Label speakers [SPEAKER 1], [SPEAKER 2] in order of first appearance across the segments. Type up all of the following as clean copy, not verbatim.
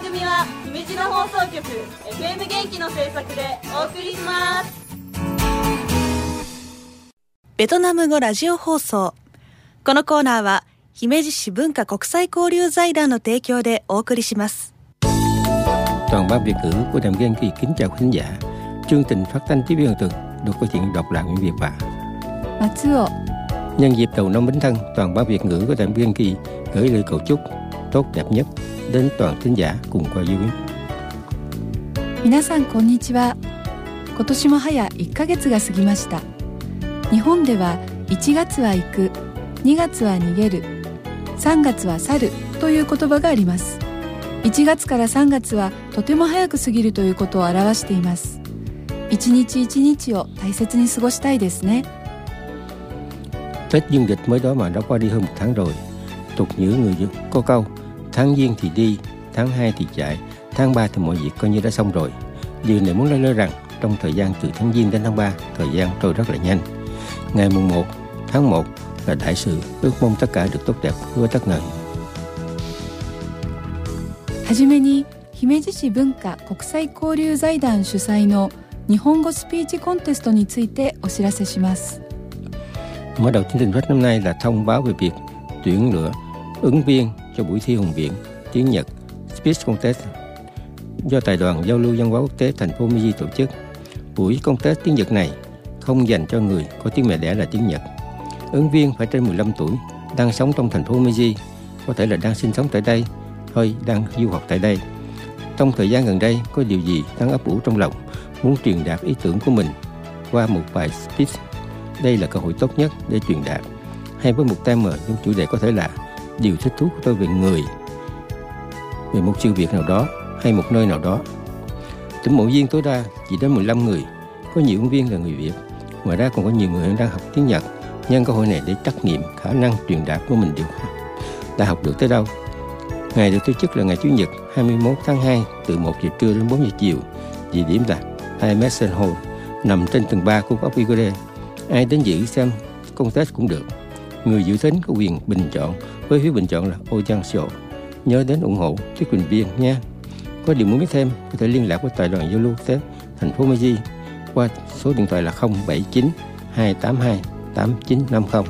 [SPEAKER 1] 組は姫路の放送局 FM 元気の制作でお送りします。
[SPEAKER 2] ベトナム語ラジオ放送。このコーナーは姫路市文化国際交流財団の提供でお送りします。
[SPEAKER 3] Toàn ban Việt ngữ của Đàm Gen Kỳ kính chào khán giả. Chương trình phát thanh tiếp viên tuần được câu chuyện đọc lại Nguyễn Việt và
[SPEAKER 4] Matsuo.
[SPEAKER 3] Nhân dịp đầu năm Bính Thân, toàn ban Việt ngữ của Đàm Gen Kỳ gửi lời cầu chúc tốt đẹp nhất đến toàn thính giả cùng qua yêu quý.
[SPEAKER 4] 皆さんこんにちは。今年も早1ヶ月が過ぎました。日本では1月は行く、2月は逃げる、3月は去るという言葉があります。1月から3月はとても早く過ぎるということを表しています。一日一日を大切に過ごしたいですね。
[SPEAKER 3] Tết Dương lịch mới đó mà đã qua đi hơn một tháng rồi. Tục ngữ người Việt có câu tháng Giêng thì đi, tháng 2 thì chạy, tháng 3 thì mọi việc coi như đã xong rồi. Điều này muốn nói rằng trong thời gian từ tháng Giêng đến tháng 3, thời gian trôi rất là nhanh. Ngày mùng 1 tháng 1 là đại sự, ước mong tất cả được tốt đẹp với tất ngờ.
[SPEAKER 4] はじめに姫路市文化国際交流財団主催の日本語スピーチコンテストについてお知らせします。
[SPEAKER 3] Mở đầu chương trình phát năm nay là thông báo về việc tuyển lựa ứng viên cho buổi thi hùng biện tiếng Nhật Speech Contest do Tài đoàn Giao lưu Văn hóa Quốc tế thành phố Miji tổ chức. Buổi contest tiếng Nhật này không dành cho người có tiếng mẹ đẻ là tiếng Nhật. Ứng viên phải trên 15 tuổi, đang sống trong thành phố Miji, có thể là đang sinh sống tại đây hay đang du học tại đây. Trong thời gian gần đây có điều gì đang ấp ủ trong lòng, muốn truyền đạt ý tưởng của mình qua một bài speech. Đây là cơ hội tốt nhất để truyền đạt. Hay với một tema những chủ đề có thể là điều thích thú của tôi về người, về một sự việc nào đó hay một nơi nào đó. Tuyển mộ viên tối đa chỉ đến 15 người. Có nhiều ứng viên là người Việt. Ngoài ra còn có nhiều người đang học tiếng Nhật. Nhân cơ hội này để trắc nghiệm khả năng truyền đạt của mình đã học được tới đâu. Ngày được tổ chức là ngày Chủ nhật 21 tháng 2 từ 1 giờ trưa đến 4 giờ chiều. Địa điểm là IMS Hall, nằm trên tầng 3 của Ốc Igore. Ai đến dự xem contest cũng được. Người dự tính có quyền bình chọn với phiếu bình chọn là Ojansho. Nhớ đến ủng hộ thuyết trình viên nha. Có điều muốn biết thêm có thể liên lạc với Tài đoàn Giao lưu Quốc tế thành phố Meiji qua số điện thoại là 079 282 8950.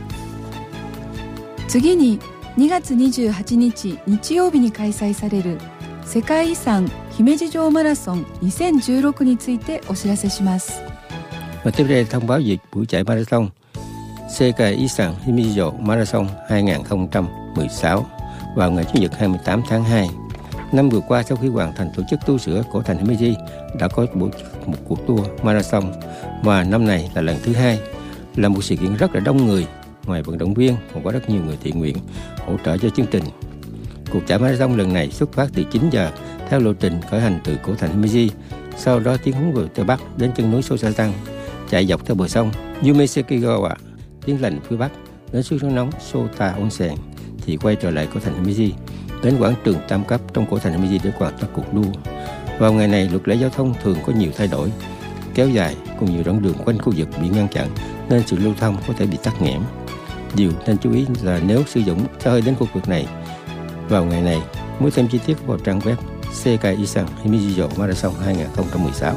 [SPEAKER 4] 次に2月28日日曜日に開催される世界遺産姫路城マラソン2016についてお知らせします。
[SPEAKER 3] Và tiếp đây thông báo về buổi chạy marathon Sekai Isan Himijo Marathon 2016 vào ngày Chủ nhật 28 tháng 2. Năm vừa qua, sau khi hoàn thành tổ chức tu sửa cổ thành Himeji đã có một cuộc đua marathon, và năm này là lần thứ 2, là một sự kiện rất là đông người. Ngoài vận động viên còn có rất nhiều người thiện nguyện hỗ trợ cho chương trình. Cuộc chạy marathon lần này xuất phát từ 9 giờ theo lộ trình khởi hành từ cổ thành Himeji, sau đó tiến hướng về tây bắc đến chân núi Sosatang, chạy dọc theo bờ sông Yumesekigawa tiến lệnh phía bắc đến suối nước nóng Sota Onsen, thì quay trở lại cổ thành Himeji đến quảng trường Tam Cấp trong cổ thành Himeji để hoàn tất cuộc đua. Vào ngày này, luật lệ giao thông thường có nhiều thay đổi kéo dài, cùng nhiều đoạn đường quanh khu vực bị ngăn chặn nên sự lưu thông có thể bị tắc nghẽn. Điều nên chú ý là nếu sử dụng xe hơi đến khu vực này vào ngày này, muốn xem chi tiết vào trang web Sekai Isan Himijo Marathon 2016.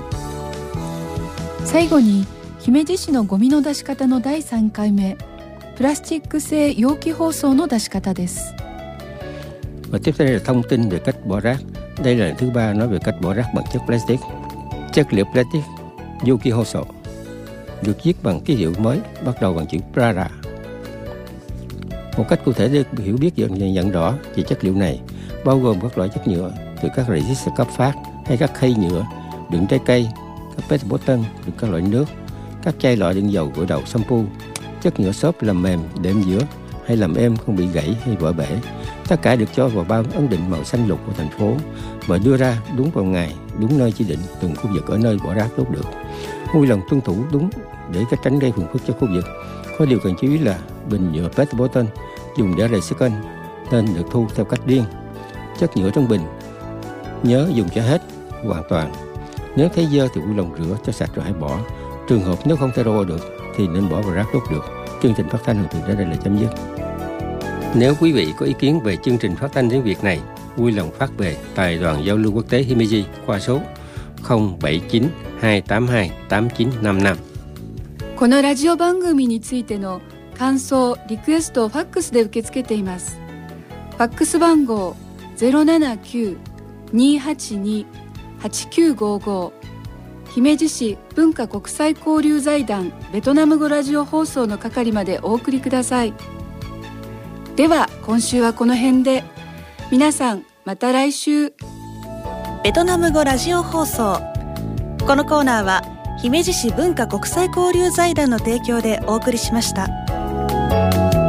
[SPEAKER 4] 最後に姫路市のゴミの出し方の第3回目、プラスチック製容器包装の出し方です。
[SPEAKER 3] Và tiếp theo là thông tin về cách bỏ rác. Đây là lần thứ 3 nói về cách bỏ rác bằng chất plastic. Chất liệu plastic Yuki Hoso được viết bằng ký hiệu mới bắt đầu bằng chữ Prara. Một cách cụ thể để hiểu biết và nhận rõ về chất liệu này bao gồm các loại chất nhựa từ các rễ cấp phát hay các khay nhựa đựng trái cây, các pet bottle đựng các loại nước, các chai lọ đựng dầu gội đầu shampoo, chất nhựa xốp làm mềm đệm giữa hay làm êm không bị gãy hay vỡ bể. Tất cả được cho vào bao ấn định màu xanh lục của thành phố và đưa ra đúng vào ngày, đúng nơi chỉ định từng khu vực ở nơi bỏ rác tốt được. Vui lòng tuân thủ đúng để tránh gây phiền phức cho khu vực. Có điều cần chú ý là bình nhựa PET bottle dùng để recycle nên được thu theo cách riêng. Chất nhựa trong bình nhớ dùng cho hết hoàn toàn. Nếu thấy dơ thì vui lòng rửa cho sạch rồi hãy bỏ. Trường hợp nếu không thể rô được thì nên bỏ vào rác đốt được. Chương trình phát thanh thường từ đến đây là chấm dứt. Nếu quý vị có ý kiến về chương trình phát thanh tiếng Việt này, vui lòng phát về Đài đoàn giao lưu quốc tế Himeji qua số 079 282 8955。
[SPEAKER 4] このラジオ番組についての感想、リクエストをファックスで受け付けています。ファックス番号 079-282-8955 姫路市文化国際交流財団ベトナム語ラジオ放送の係までお送りください。では今週はこの辺で。皆さんまた来週。
[SPEAKER 2] ベトナム語ラジオ放送。このコーナーは姫路市文化国際交流財団の提供でお送りしました。